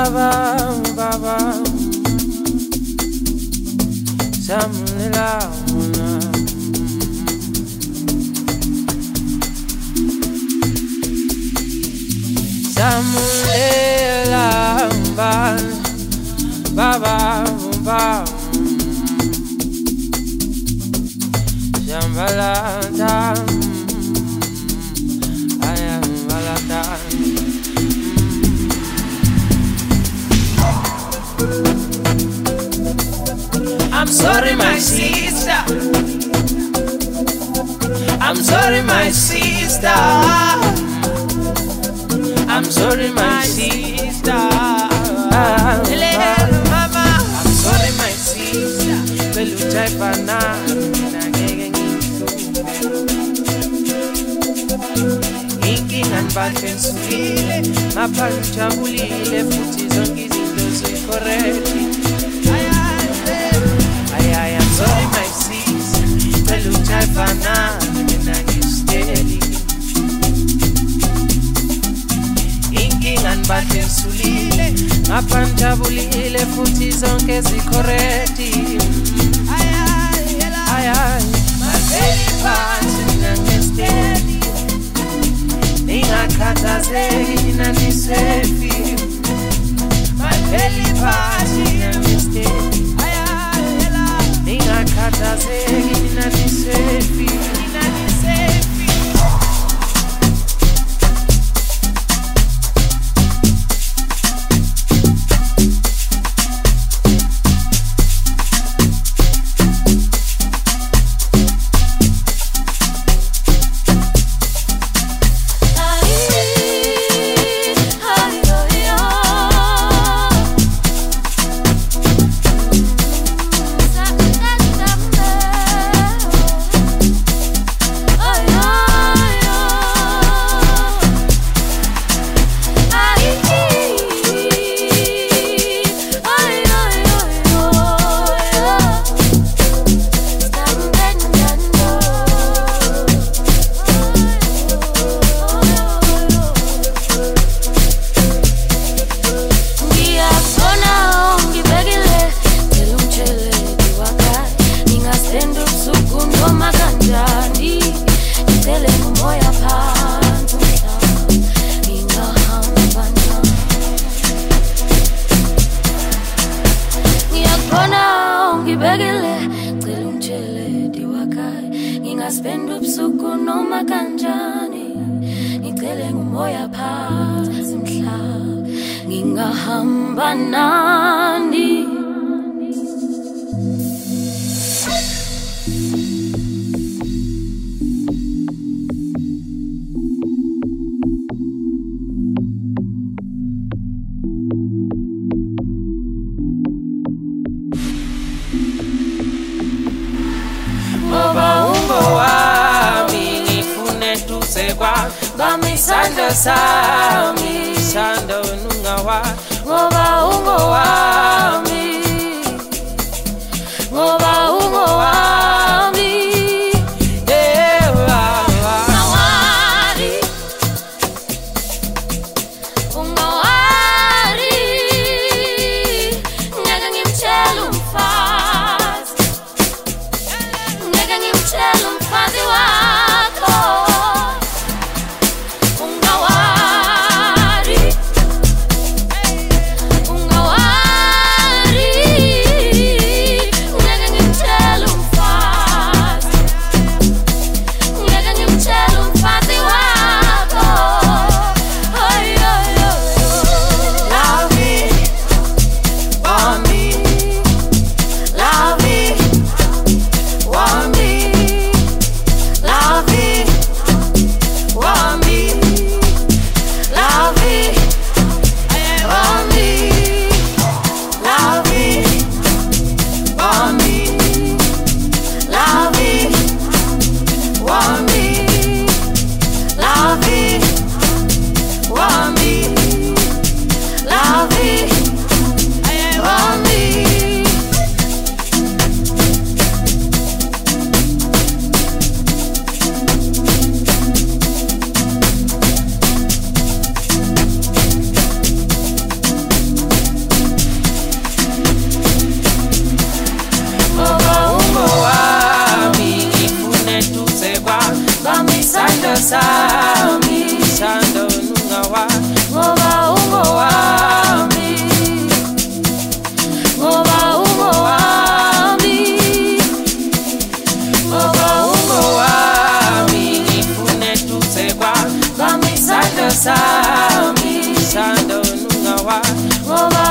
Baba, Baba, Samula, Samulela, Baba, Baba, Jambalata, I am Balata. I'm sorry, my sister. I'm sorry, my sister. I'm sorry, my sister. Hello, mama. I'm sorry, my sister. Beluchai pana, inking and batten sufile, mapancha bulile, futi zongi zindozi correct. I am sorry, my sister. Beluchai pana, steady. And batten sulile ngaphandla bulile futhi zonke zicorrecti ay maveli phansi mina ngestedi ningakhathazeki mina nisefi maveli phansi mina ngestedi ningakhathazeki mina nisefi Sami sando nungawa ngoba ungo wami ngoba ungo wami ngawari ungawari ngeke ngimtshela umfazi ngeke ngimtshela umfazi wakho ungawari isandla sami sando nungawa ngoba ungowami ngoba ungowami ngoba ungowami ngifune tusekwa bami isandla sami sando nungawa ngoba